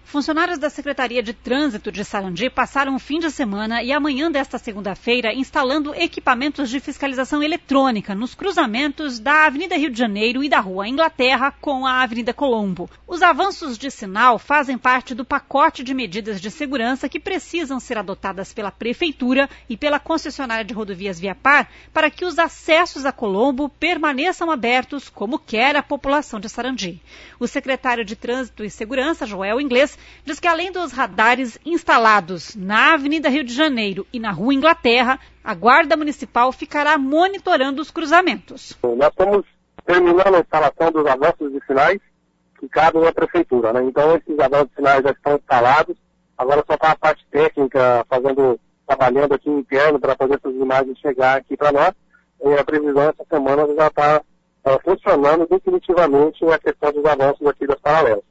Funcionários da Secretaria de Trânsito de Sarandi passaram o fim de semana e amanhã desta segunda-feira instalando equipamentos de fiscalização eletrônica nos cruzamentos da Avenida Rio de Janeiro e da Rua Inglaterra com a Avenida Colombo. Os avanços de sinal fazem parte do pacote de medidas de segurança que precisam ser adotadas pela Prefeitura e pela concessionária de rodovias Viapar para que os acessos a Colombo permaneçam abertos como quer a população de Sarandi. O secretário de Trânsito e Segurança, Joel Inglês, diz que além dos radares instalados na Avenida Rio de Janeiro e na Rua Inglaterra, a Guarda Municipal ficará monitorando os cruzamentos. Nós estamos terminando a instalação dos avanços de sinais que cabem à Prefeitura, né? Então esses avanços de sinais já estão instalados, agora só está a parte técnica trabalhando aqui interno para fazer essas imagens chegar aqui para nós. E a previsão essa semana já está funcionando definitivamente a questão dos avanços aqui das paralelas.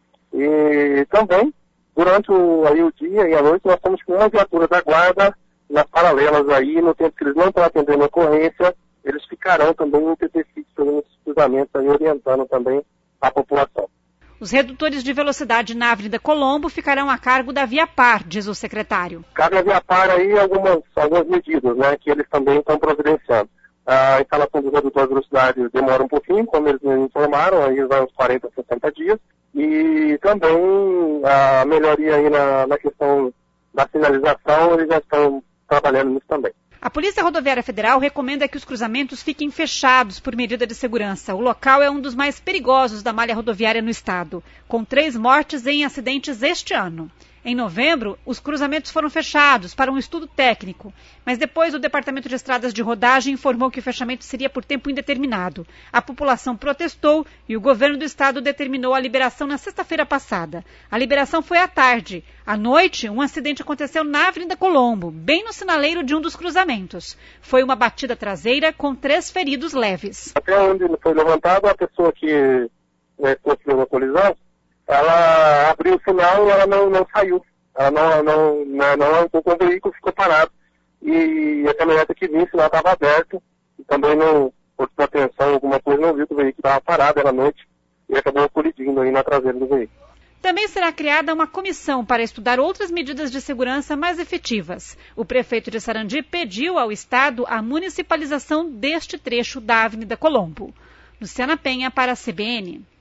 E também, durante o dia e a noite, nós estamos com uma viatura da guarda nas paralelas aí, no tempo que eles não estão atendendo a ocorrência, eles ficarão também em TT-Fix fazendo esses cruzamentos aí, orientando também a população. Os redutores de velocidade na Avenida Colombo ficarão a cargo da Viapar, diz o secretário. Cabe à Viapar aí algumas medidas, né, que eles também estão providenciando. A instalação dos redutores de velocidade demora um pouquinho, como eles me informaram, aí vai uns 40 a 60 dias. E também a melhoria aí na questão da sinalização, eles já estão trabalhando nisso também. A Polícia Rodoviária Federal recomenda que os cruzamentos fiquem fechados por medida de segurança. O local é um dos mais perigosos da malha rodoviária no estado, com 3 mortes em acidentes este ano. Em novembro, os cruzamentos foram fechados para um estudo técnico, mas depois o Departamento de Estradas de Rodagem informou que o fechamento seria por tempo indeterminado. A população protestou e o governo do estado determinou a liberação na sexta-feira passada. A liberação foi à tarde. À noite, um acidente aconteceu na Avenida Colombo, bem no sinaleiro de um dos cruzamentos. Foi uma batida traseira com 3 feridos leves. Até onde foi levantado, a pessoa que sofreu a colisão, ela abriu o sinal e ela não saiu. Ela não entrou com o veículo, ficou parado. E a caminhonete que vinha, o sinal estava aberto. E também não, por sua atenção, alguma coisa, não viu que o veículo estava parado, era noite. E acabou colidindo aí na traseira do veículo. Também será criada uma comissão para estudar outras medidas de segurança mais efetivas. O prefeito de Sarandi pediu ao Estado a municipalização deste trecho da Avenida Colombo. Luciana Penha para a CBN.